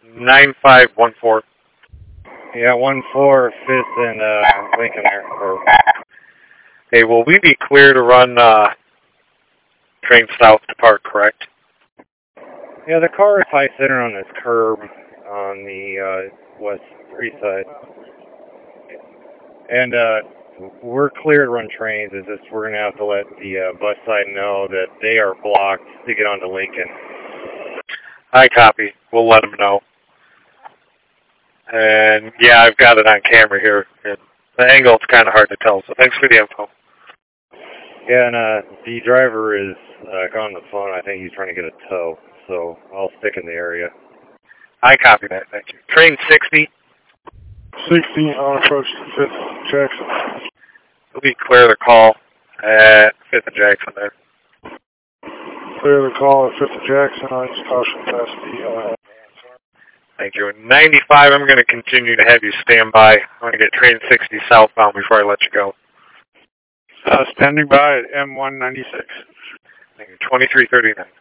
9514. Yeah, 1-4, 5th and Lincoln there. Hey, will we be clear to run train south to park, correct? Yeah, the car is high center on this curb on the west east side. And we're clear to run trains. It's just we're going to have to let the bus side know that they are blocked to get onto Lincoln. I copy. We'll let them know. And yeah, I've got it on camera here. And the angle is kind of hard to tell, so thanks for the info. Yeah, and the driver is on the phone. I think he's trying to get a tow, so I'll stick in the area. I copy that, thank you. Train 60. 60 on approach to 5th Jackson. We'll be clear the call at 5th and Jackson there. Clear the call at 5th Jackson. I just caution past the Thank you. 95, I'm going to continue to have you stand by. I'm going to get train 60 southbound before I let you go. standing by at M196. Thank you. 2339.